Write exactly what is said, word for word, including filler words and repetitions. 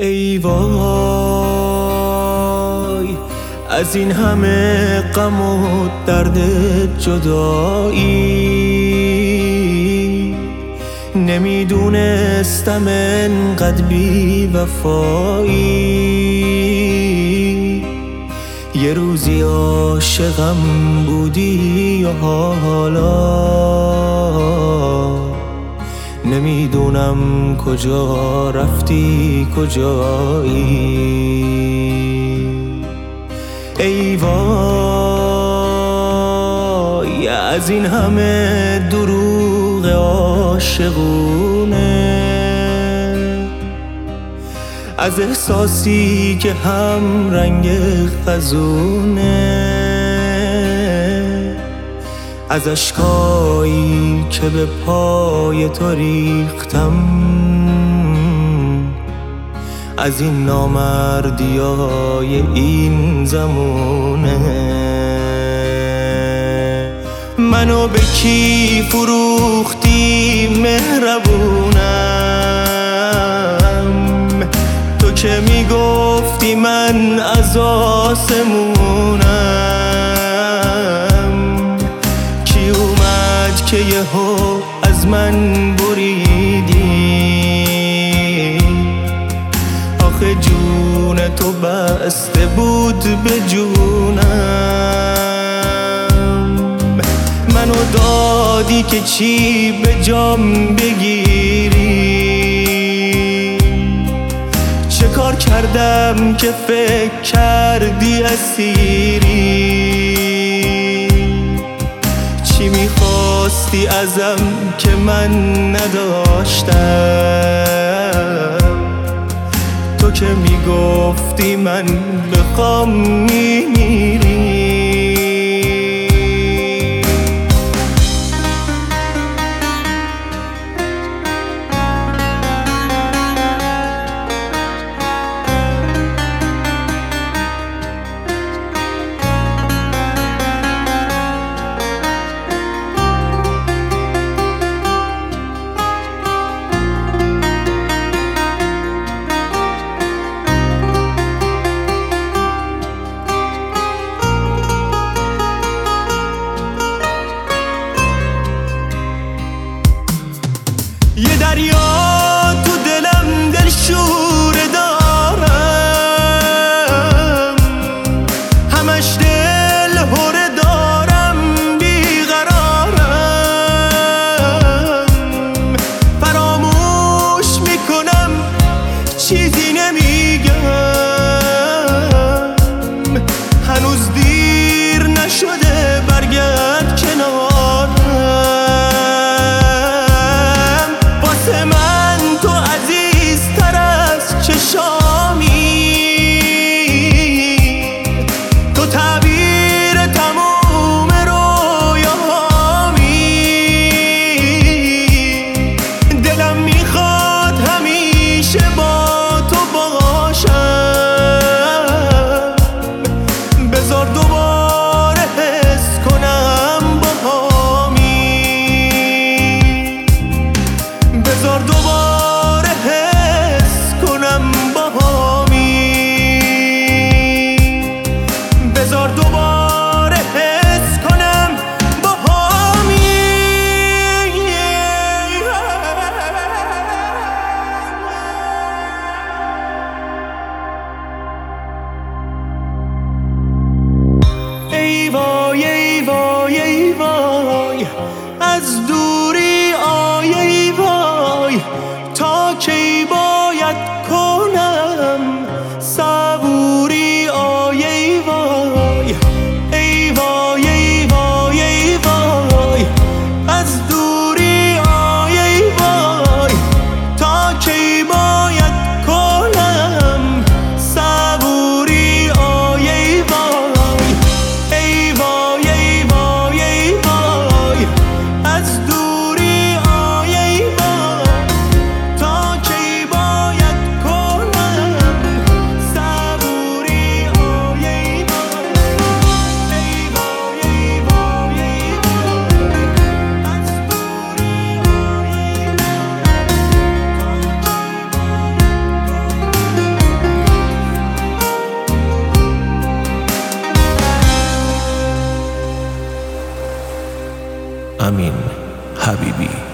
ای وای از این همه غم و درد جدایی، نمیدونستم انقدر بی وفایی. یه روزی عاشقم بودی و حالا نمیدونم کجا رفتی کجایی. ای وای از این همه دروغ عاشقونه، از احساسی که هم رنگ خزونه، از اشکایی که به پای تو ریختم، از این نامردیای این زمونه. منو به کی فروختی مهربونم، تو که میگفتی من از آسمونم. کی اومد که یهو از من بریدی، آخه جون تو بسته بود به جونم. منو دادی که چی به جام بگیری، چه کار کردم که فکر کردی اسیری. چی میخواستی ازم که من نداشتم، تو که میگفتی من بخوام میمیری. یه دریا تو دلم دلشوره دارم، همش دل هره دارم بیقرارم. فراموش میکنم چیزی نمیگم، هنوز دیر نشده برگرد کنارم. من تو عزیزتر از چشامی، تو تعبیر تموم رویاهامی. دلم میخواد همیشه با تو باشم، بذار دوباره حس کنم باهامی، بذار دوباره حس کنم باهامی، بذار دوباره حس کنم باهامی. ای وای ای وای ای وای از دوری آی ای وای، تا کی باید کنم صبوری آی ای وای. ای وای ای وای ای وای از دوری آی ای وای، تا کی باید کنم صبوری آی ای وای. ای وای ای وای ای وای از دوری آی ای وای، تا کی باید امین حبیبی.